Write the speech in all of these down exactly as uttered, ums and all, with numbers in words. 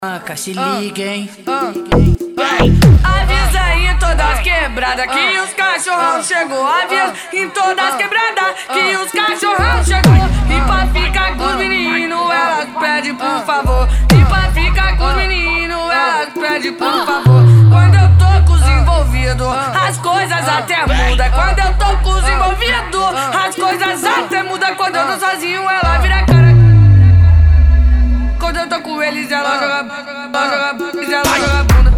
Banca, se liguem. Avisa aí em todas as quebradas que os cachorrão chegou. Avisa em todas as quebradas que os cachorrão chegou. E pra ficar com os meninos, ela pede por favor. E pra ficar com os meninos, ela pede por favor. Quando eu tô com os envolvidos, as coisas até mudam. Quando eu tô com os envolvidos, as coisas até mudam. Quando eu tô sozinho, ela vira a cara. Quando eu tô com eles, ela joga, ela joga, ela joga bunda.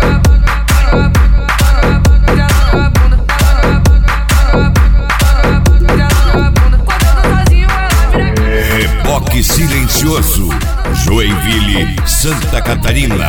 Reboque silencioso, Joinville, Santa Catarina.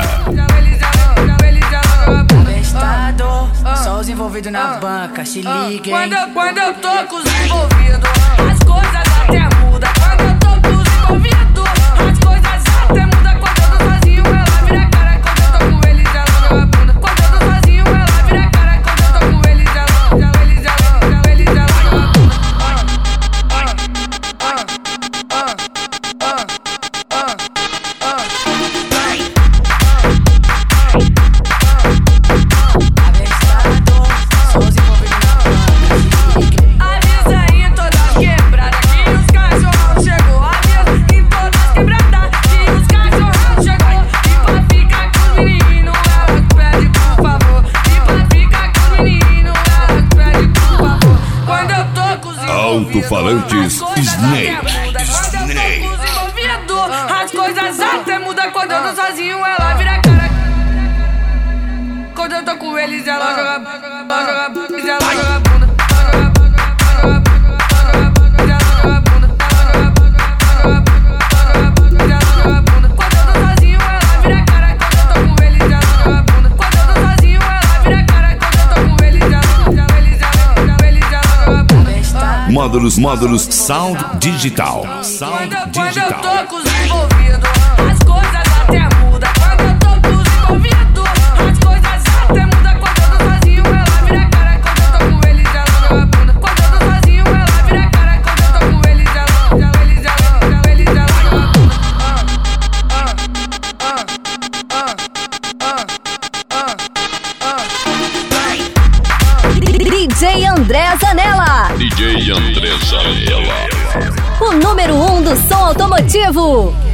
Estado, só os envolvidos na banca, se liguem. Quando eu, quando eu tô com os envolvidos, as coisas até mudam. Quando eu tô com os envolvidos, as coisas até mudam. Quando eu tô sozinho, ela vira a cara. Quando eu tô com eles, ela joga bunda. Quando eu tô sozinho, ela vira a cara. Quando eu tô com eles, ela, eles, ela, eles, ela joga bunda. Alto-falantes Snake. Snake. As coisas até mudam. Quando eu tô sozinho, ela vira a cara. Quando eu tô com eles, ela joga, ela joga, ela joga bunda. Quando eu tô sozinho, ela vira a cara. Quando eu tô com eles, ela joga bunda. Quando eu tô sozinho, ela vira a cara. Quando eu tô com eles, ela, eles, ela, eles, ela joga bunda. Módulos, módulos Sound Digital. Sound Quando, Digital. quando eu tô com os envolvidos, as coisas até mudam. Quando eu tô com os envolvidos, as coisas até mudam. Quando eu tô sozinho, ela vira a cara. Quando eu tô com eles, ela joga bunda. Quando eu tô sozinho, ela vira a cara. Quando eu tô com eles, ela, eles, ela, eles, ela joga bunda. D J André Zanella. D J André Zanella. O número um do som automotivo.